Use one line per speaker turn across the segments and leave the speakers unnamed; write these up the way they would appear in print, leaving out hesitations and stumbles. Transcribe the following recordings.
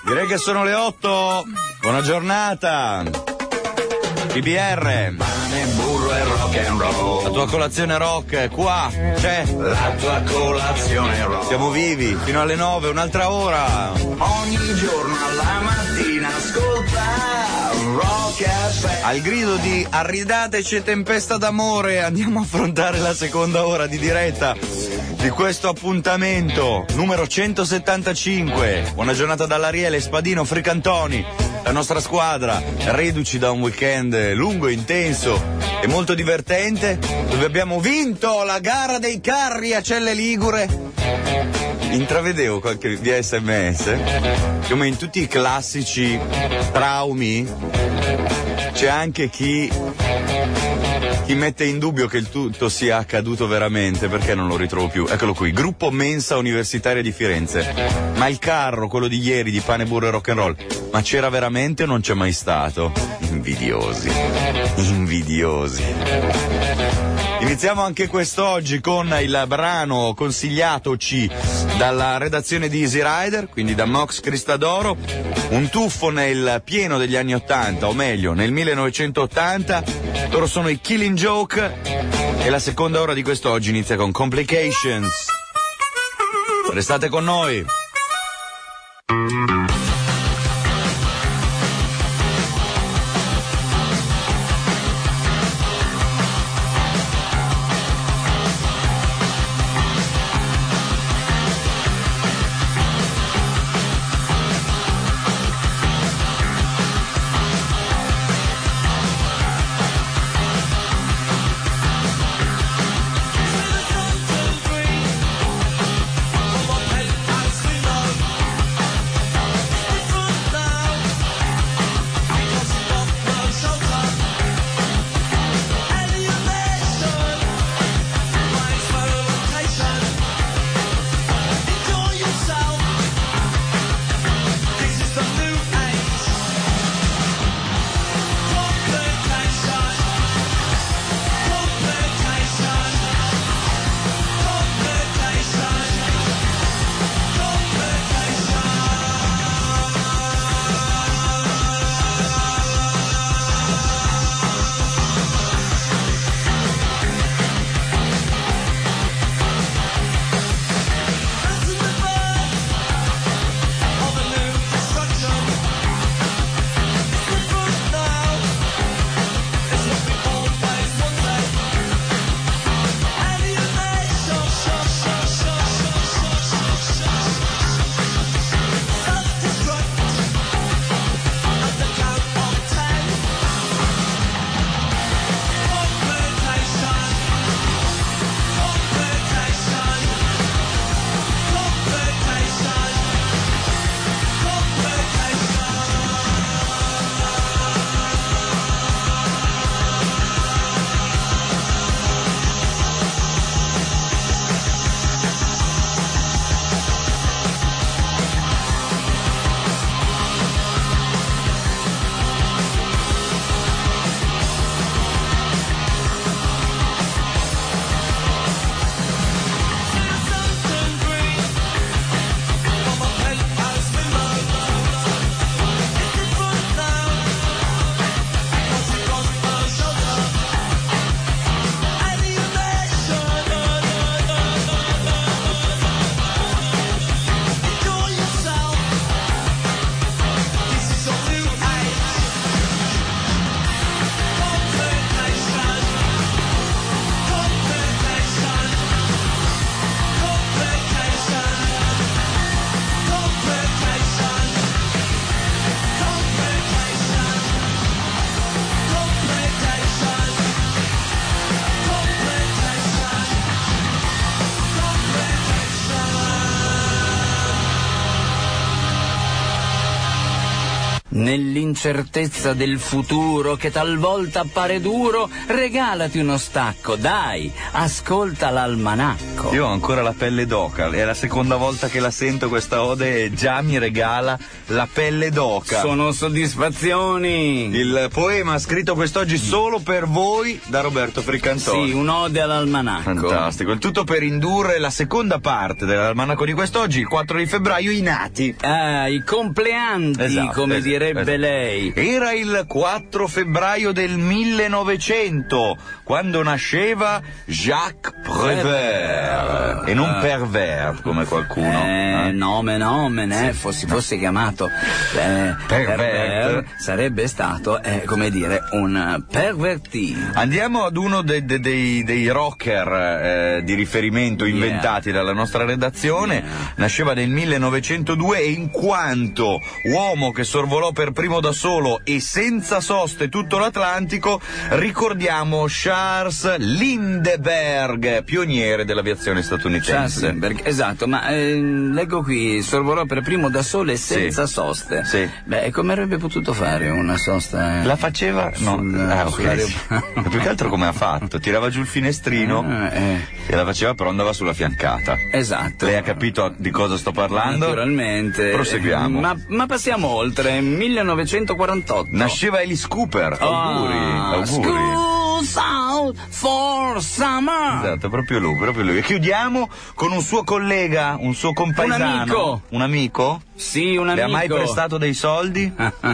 Direi che sono le 8. Buona giornata. PBR.
Pane, burro e rock and roll.
La tua colazione rock è qua. C'è.
La tua colazione rock.
Siamo vivi fino alle 9, un'altra ora.
Ogni giorno alla mattina ascolta Rock FM.
Al grido di arridateci tempesta d'amore andiamo a affrontare la seconda ora di diretta di questo appuntamento numero 175. Buona giornata dall'Ariele, Spadino, Fricantoni, la nostra squadra, reduci da un weekend lungo, intenso e molto divertente, dove abbiamo vinto la gara dei carri a Celle Ligure. Intravedevo qualche via SMS, come in tutti i classici traumi c'è anche chi mette in dubbio che il tutto sia accaduto veramente, perché non lo ritrovo più. Eccolo qui, gruppo Mensa Universitaria di Firenze. Ma il carro, quello di ieri di pane, burro e rock and roll, ma c'era veramente o non c'è mai stato? Invidiosi. Iniziamo anche quest'oggi con il brano consigliatoci dalla redazione di Easy Rider, quindi da Mox Cristadoro, un tuffo nel pieno degli anni 80, o meglio nel 1980. Loro sono i Killing Joke e la seconda ora di quest'oggi inizia con Complications. Restate con noi.
Nell'incertezza del futuro che talvolta appare duro, regalati uno stacco, dai, ascolta l'almanacco.
Io ho ancora la pelle d'oca, è la seconda volta che la sento questa ode e già mi regala la pelle d'oca.
Sono soddisfazioni.
Il poema scritto quest'oggi solo per voi da Roberto Fricantoni.
Sì, un'ode all'almanacco.
Fantastico, il tutto per indurre la seconda parte dell'almanacco di quest'oggi, il 4 di febbraio, i nati.
I compleanti, come direbbe lei.
Era il 4 febbraio del 1900, quando nasceva Jacques Prévert, e non Pervert come qualcuno.
Nomen, si fosse chiamato Pervert, sarebbe stato, come dire, un pervertito.
Andiamo ad uno dei rocker di riferimento inventati dalla nostra redazione. Nasceva nel 1902 e in quanto uomo che sorvolò per primo da solo e senza soste tutto l'Atlantico, ricordiamo Charles Lindbergh, pioniere dell'aviazione statunitense.
Charles Lindbergh, esatto, ma leggo qui, sorvolò per primo da solo e senza soste.
Sì.
Beh, come avrebbe potuto fare una sosta?
La faceva? No.
Sull'aeroplano.
Più che altro come ha fatto? Tirava giù il finestrino e la faceva, però andava sulla fiancata.
Esatto.
Lei ha capito di cosa sto parlando?
Naturalmente.
Proseguiamo.
Ma passiamo oltre. 1948.
Nasceva Alice Cooper. Auguri.
School's out for summer.
Esatto, proprio lui. E chiudiamo con un suo collega, un suo compaesano. Un amico?
Sì, un amico.
Le ha mai prestato dei soldi?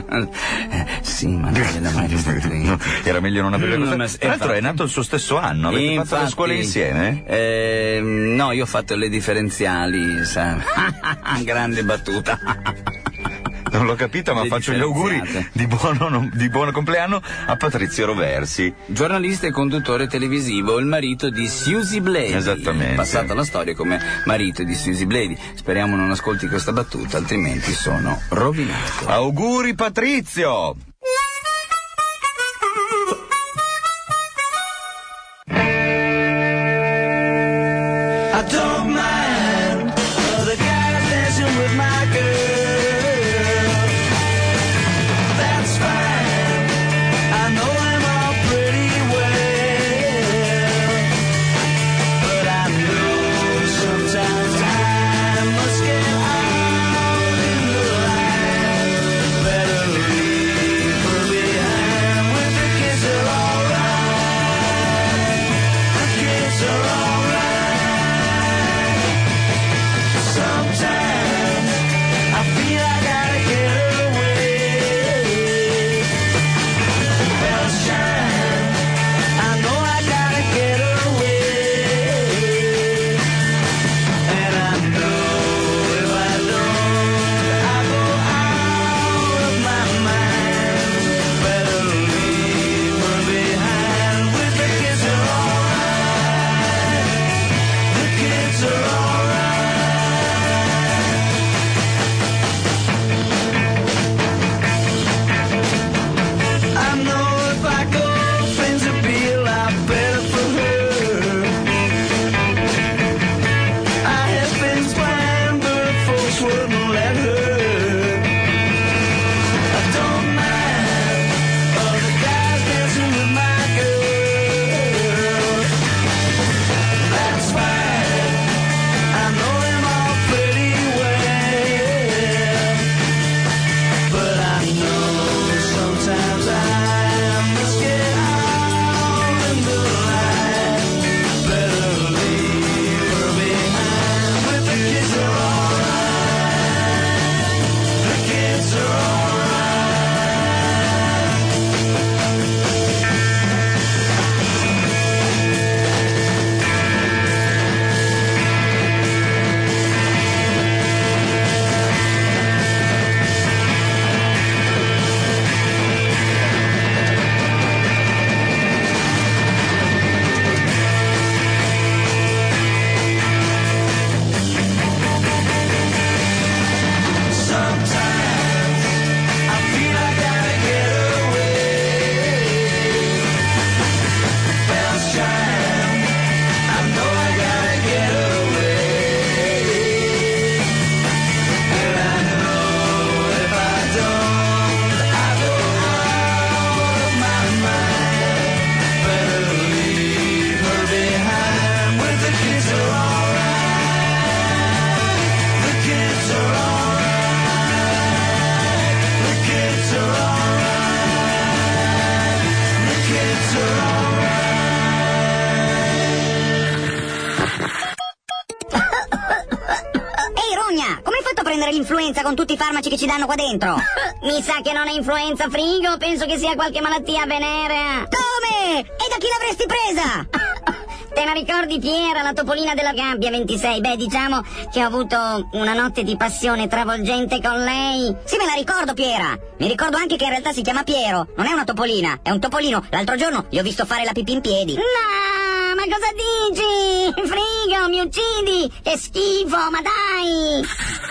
Sì, ma non gliel'ha mai prestato.
Era meglio non avere Tra l'altro è nato il suo stesso anno. Avete fatto le scuole insieme?
No, io ho fatto le differenziali, sa. Grande battuta.
Non l'ho capita, ma faccio gli auguri di buon compleanno a Patrizio Roversi.
Giornalista e conduttore televisivo, il marito di Susie Blady.
Esattamente.
Passata la storia come marito di Susie Blady. Speriamo non ascolti questa battuta, altrimenti sono rovinato.
Auguri Patrizio!
I don't mind other guys dancing with my girl. That's fine. I know them all pretty well. But I know sometimes I must get out in the line. Better leave her behind when the kids are alright. The kids are alright. Sometimes I feel I gotta get away. Well, shine, I know I gotta get away. And I know if I don't, I go out of my mind. Better leave her behind with the kids are alright. The kids are alright. I know if I go, things will be a lot better for her. I had things planned, but folks wouldn't let her. I don't mind other guys dancing with my girl. That's fine. I know them all pretty well. But I know sometimes I must get out in the line. Better leave her behind with the kids are alright.
con tutti i farmaci che ci danno qua dentro. Mi sa che non è influenza, Frigo, penso che sia qualche malattia venerea. Come? E da chi l'avresti presa? Te la ricordi, Piera, la topolina della gabbia 26? Beh, diciamo che ho avuto una notte di passione travolgente con lei. Sì, me la ricordo, Piera. Mi ricordo anche che in realtà si chiama Piero. Non è una topolina, è un topolino. L'altro giorno gli ho visto fare la pipì in piedi. No, ma cosa dici? Frigo, mi uccidi! Che schifo, ma dai!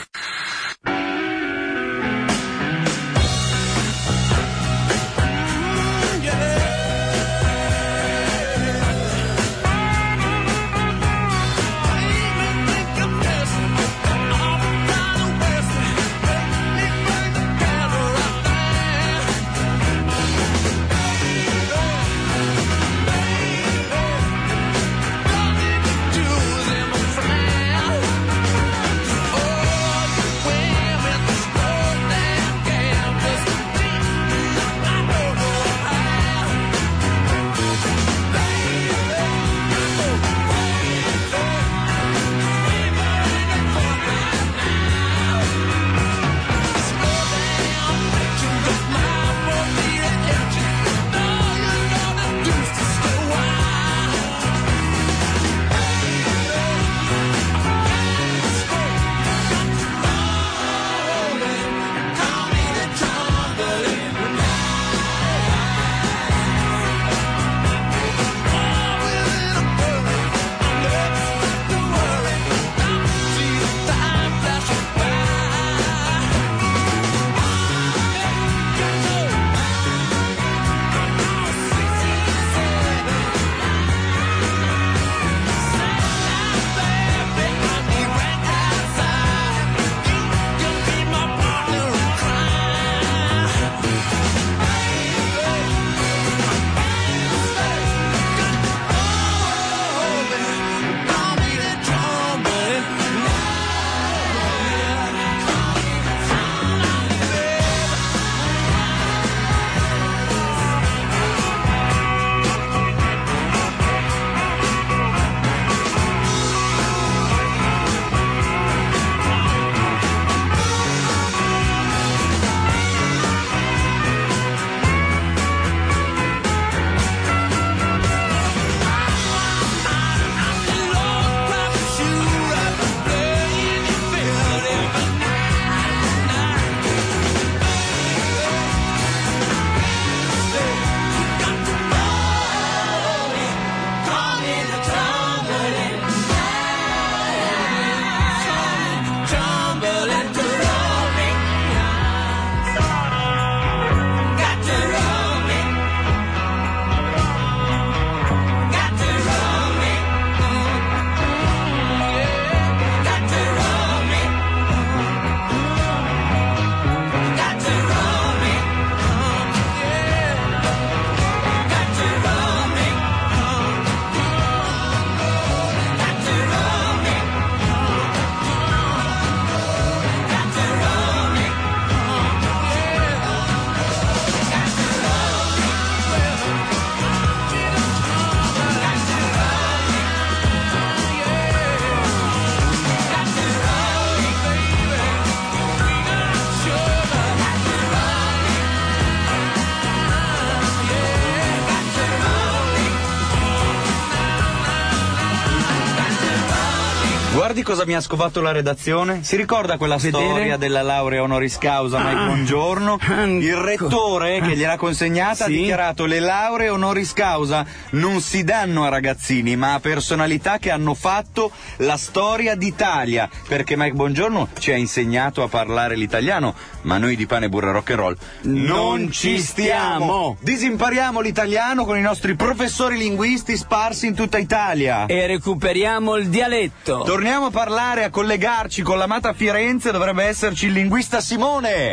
Guardi cosa mi ha scovato la redazione? Si ricorda quella storia della laurea honoris causa Mike Bongiorno? Il rettore che gliel'ha consegnata ha dichiarato: le lauree honoris causa non si danno a ragazzini ma a personalità che hanno fatto la storia d'Italia, perché Mike Bongiorno ci ha insegnato a parlare l'italiano, ma noi di pane, burro e rock and roll non ci stiamo. Disimpariamo l'italiano con i nostri professori linguisti sparsi in tutta Italia
e recuperiamo il dialetto.
Torniamo a parlare, a collegarci con l'amata Firenze. Dovrebbe esserci il linguista Simone.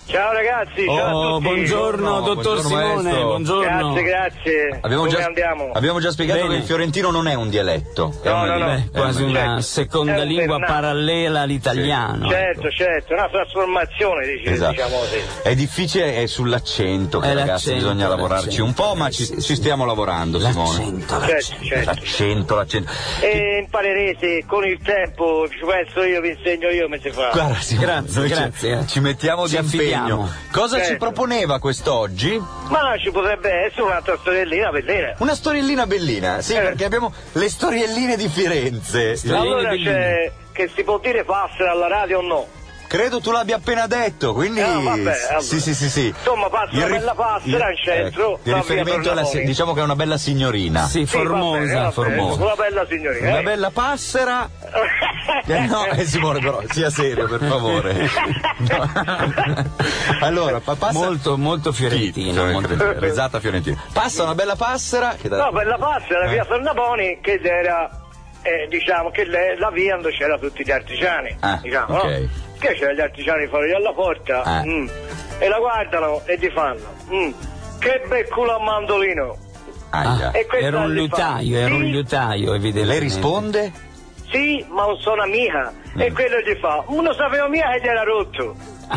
Ciao ragazzi, ciao a tutti.
Buongiorno, dottor
buongiorno,
Simone,
maestro.
buongiorno.
Grazie. Come andiamo?
Abbiamo già spiegato
Bene.
che il fiorentino non è un dialetto. È
No,
una
no, no.
lingua.
Quasi una
Certo.
seconda
È un
lingua
vernato.
parallela all'italiano.
Certo, una trasformazione,
Esatto.
diciamo così.
È difficile, è sull'accento che
È
ragazzi
l'accento,
bisogna lavorarci
l'accento.
un po', ma ci stiamo lavorando, Simone. L'accento.
E imparerete con il tempo, ci penso io, vi insegno io come si fa.
Guarda, Simone,
Grazie,
noi
grazie.
Ci mettiamo
Ci
di impegno.
affidiamo.
Cosa ci
Certo.
proponeva quest'oggi?
Ma ci potrebbe essere un'altra storiellina bellina.
Una storiellina bellina, sì, perché abbiamo le storielline di Firenze.
Allora
bellina.
c'è che si può dire passera alla radio o no?
Credo tu l'abbia appena detto, quindi
vabbè.
sì.
Insomma, passa una bella passera in centro,
Il
va
riferimento
via
è
Tornabuoni.
diciamo che è una bella signorina.
Sì,
Sì, va
formosa,
bene, va bene,
formosa.
una bella signorina.
Una bella passera. No, Simone, però sia serio, per favore. No. Allora, passa
Molto fiorentino.
Sì,
molto-
risata fiorentina. Passa una bella passera che
No, bella passera, via Tornabuoni, che era, diciamo, che la via dove c'erano tutti gli artigiani, diciamo,
ok.
no? Che c'erano gli artigiani fuori alla porta, e la guardano e gli fanno, che bel culo a mandolino.
Aia.
E questo
Era un
gli fa,
liutaio, evidentemente.
Lei risponde?
Sì, ma non sono amica. E quello gli fa, non sapevo mia che gli era rotto.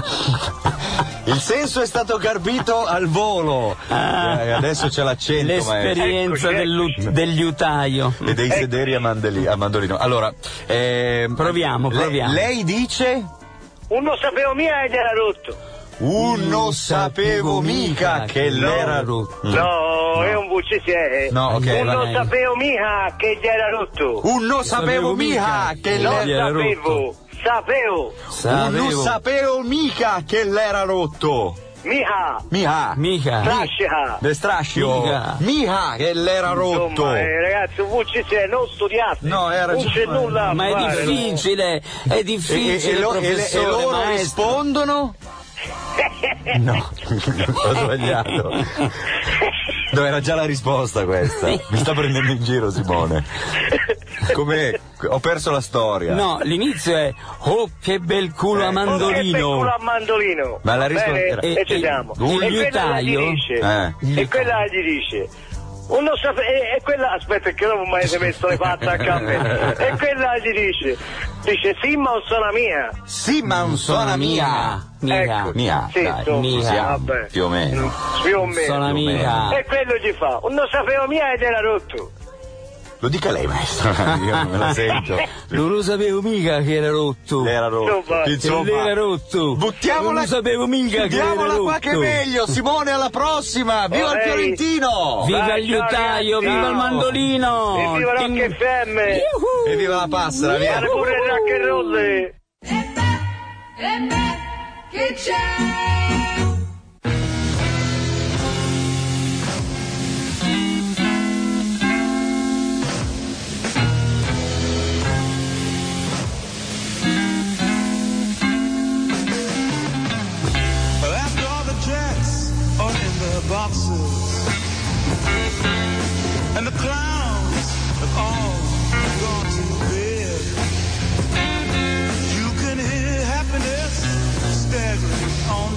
Il senso è stato carpito al volo. Adesso c'è l'accento,
L'esperienza
Eccoci.
del liutaio.
e dei sederi a mandolino. Allora,
Proviamo.
Lei dice?
Non sapevo mia che gli era rotto.
Non sapevo mica che l'era rotto.
No, è un bucciese.
No, ok,
Non
vai.
sapevo mica che gli era rotto.
Non sapevo mica che
Non
l'era
sapevo. Sapevo.
Non sapevo mica che l'era rotto.
Mica.
Mica.
Trascica.
De strascio. Mica che l'era rotto.
Insomma, ragazzi, un bucciese non studiate.
No, era
non c'è nulla a
Ma è
fare.
difficile, professore,
loro
maestro.
rispondono? No, ho sbagliato. No, era già la risposta questa. Mi sta prendendo in giro, Simone. Com'è? Ho perso la storia.
No, l'inizio è oh che bel culo a
Che bel
mandolino.
culo a mandolino.
Ma la
Bene?
risposta era-
E ci siamo.
il
E quella
liutaio?
gli dice.
Eh.
E quella gli dice. Uno e quella, aspetta che non mai si è messo le patte a campo. E quella gli dice sì, ma non sono mia.
Sì, ma non sono mia.
Mica.
Ecco.
Mia,
Sì,
dai,
insomma,
ci siamo,
vabbè.
più o meno.
Più o meno.
Sono amica.
E quello gli fa, non sapevo mia ed era rotto.
Lo dica lei, maestro. Io non me la sento.
Non lo sapevo mica che era rotto.
L'era rotto.
Insomma.
Che l'era rotto.
Buttiamola.
Non lo sapevo mica che era
Chiudiamola
rotto.
qua che è meglio. Simone, alla prossima. Viva il
Vorrei-
Fiorentino.
Viva
Dai,
il liutaio,
ciao,
viva il
ragazzi.
mandolino.
E viva Rock
Ting-
FM.
E viva la passera, via.
Fare pure il rock and roll.
Che c'è?
After all the jets are in the boxes, and the clowns have all gone to bed, you can hear happiness staggering on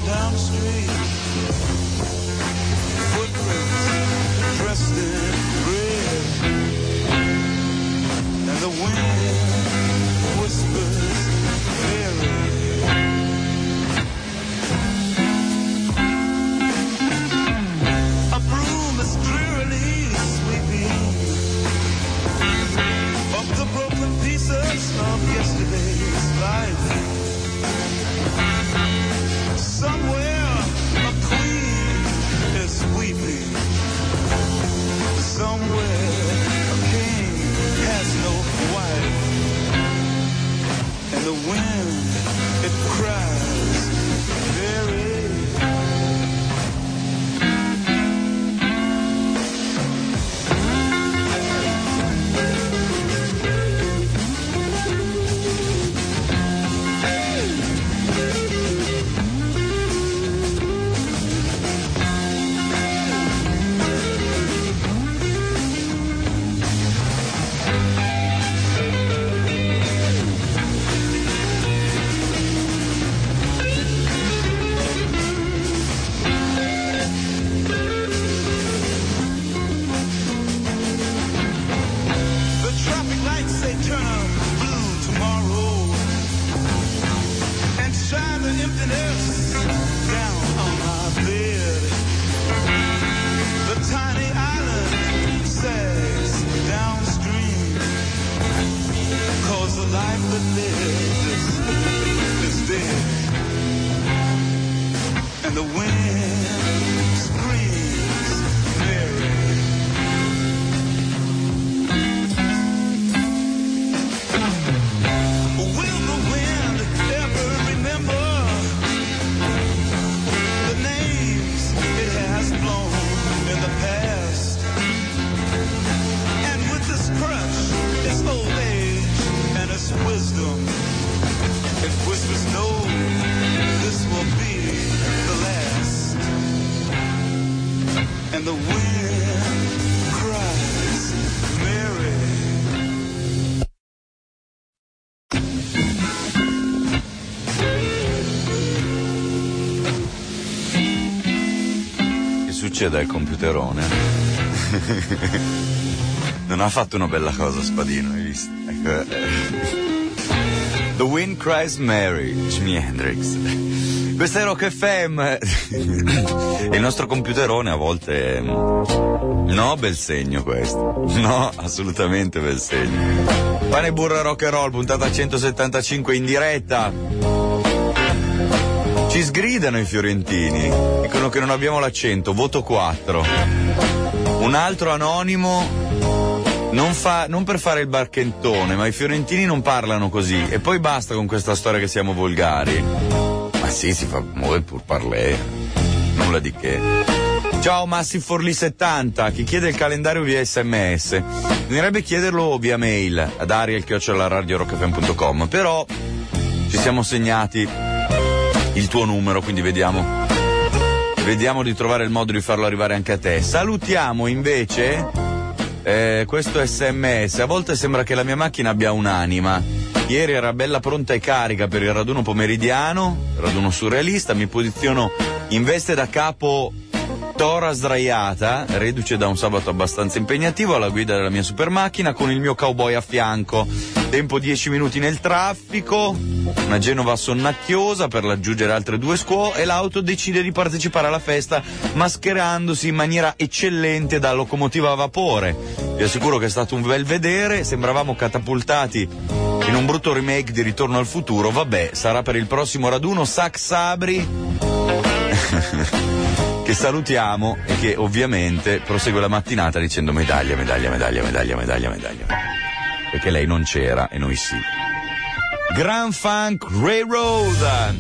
bliss down on my bed. The tiny island sags downstream, 'cause the life that lives is dead. And the wind screams Mary. Will the wind ever remember the names it has blown in the past? And with this crush, its old age and its wisdom, it whispers, no, this will be the last. And the wind cries, Mary.
Che succede al computerone? Non ha fatto una bella cosa Spadino, hai visto? Ecco. The Wind Cries Mary, Jimi Hendrix. Questa è Rock FM. Il nostro computerone a volte... No, bel segno questo. No, assolutamente bel segno. Pane, burro e rock and roll, puntata 175 in diretta. Ci sgridano i fiorentini. Dicono che non abbiamo l'accento, voto 4. Un altro anonimo... Non per fare il barchentone, ma i fiorentini non parlano così. E poi basta con questa storia che siamo volgari. Ma sì, si fa muovere pur parler. Nulla di che. Ciao Massi Forlì 70, chi chiede il calendario via SMS. Bisognerebbe chiederlo via mail ad ariel@radiorockfm.com. Però ci siamo segnati il tuo numero, quindi vediamo di trovare il modo di farlo arrivare anche a te. Salutiamo invece... questo SMS, a volte sembra che la mia macchina abbia un'anima. Ieri era bella pronta e carica per il raduno pomeridiano, raduno surrealista, mi posiziono in veste da capo tora sdraiata, reduce da un sabato abbastanza impegnativo, alla guida della mia super macchina con il mio cowboy a fianco. Tempo 10 minuti nel traffico, una Genova sonnacchiosa per raggiungere altre 2 scuole e l'auto decide di partecipare alla festa mascherandosi in maniera eccellente da locomotiva a vapore. Vi assicuro che è stato un bel vedere, sembravamo catapultati in un brutto remake di Ritorno al futuro. Vabbè, sarà per il prossimo raduno Sac Sabri che salutiamo e che ovviamente prosegue la mattinata dicendo medaglia, medaglia, medaglia, medaglia, medaglia, medaglia. Perché lei non c'era e noi sì. Grand Funk Railroad.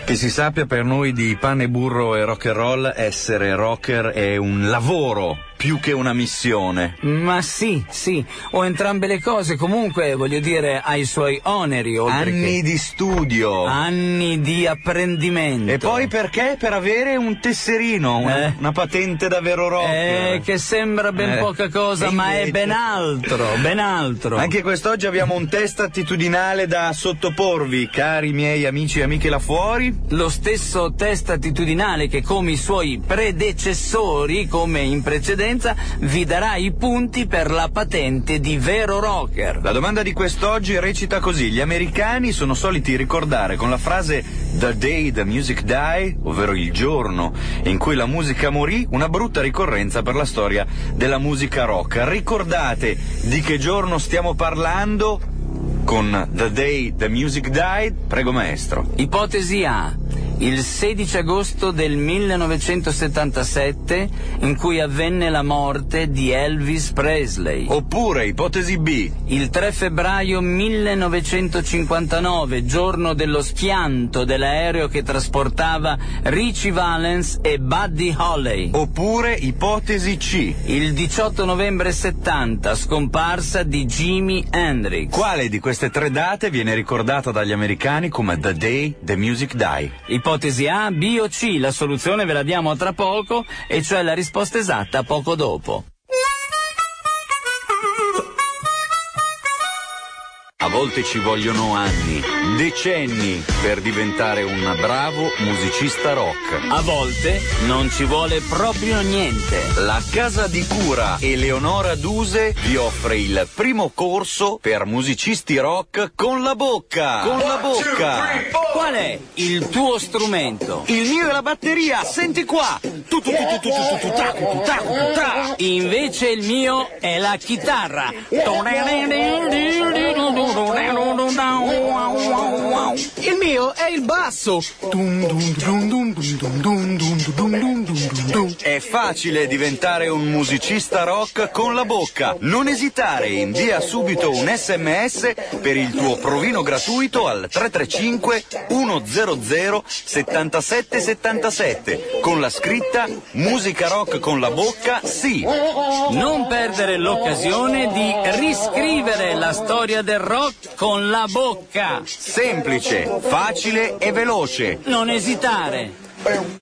Che si sappia, per noi di Pane, Burro e Rock and Roll, essere rocker è un lavoro più che una missione.
Ma sì, o entrambe le cose. Comunque, voglio dire, ha i suoi oneri, oltre
Anni
che
di studio.
anni di apprendimento.
E poi perché? Per avere un tesserino, una patente da vero rocker.
Che sembra ben poca cosa,
E
ma è
invece-
ben altro.
Anche quest'oggi abbiamo un test attitudinale da sottoporvi, cari miei amici e amiche là fuori.
Lo stesso test attitudinale che, come i suoi predecessori, come in precedenza, vi darà i punti per la patente di vero rocker.
La domanda di quest'oggi recita così: gli americani sono soliti ricordare con la frase "The day the music died", ovvero il giorno in cui la musica morì, una brutta ricorrenza per la storia della musica rock. Ricordate di che giorno stiamo parlando con "The day the music died"? Prego maestro.
Ipotesi A: il 16 agosto del 1977, in cui avvenne la morte di Elvis Presley.
Oppure ipotesi B:
Il 3 febbraio 1959, giorno dello schianto dell'aereo che trasportava Ritchie Valens e Buddy Holly.
Oppure ipotesi C:
Il 18 novembre 70, scomparsa di Jimi Hendrix.
quale di queste tre date viene ricordata dagli americani come "The day the music died"?
Ipotesi A, B o C? La soluzione ve la diamo tra poco, e cioè la risposta esatta poco dopo.
A volte ci vogliono anni, decenni per diventare un bravo musicista rock.
A volte non ci vuole proprio niente.
La casa di cura Eleonora Duse vi offre il primo corso per musicisti rock con la bocca. Con la bocca.
Qual è il tuo strumento?
Il mio è la batteria, senti qua.
Invece il mio è la chitarra.
Il mio è il basso.
È facile diventare un musicista rock con la bocca. Non esitare, invia subito un SMS per il tuo provino gratuito al 335 100 7777 con la scritta "Musica rock con la bocca, sì".
Non perdere l'occasione di riscrivere la storia del rock con la bocca.
Semplice, facile e veloce.
Non esitare.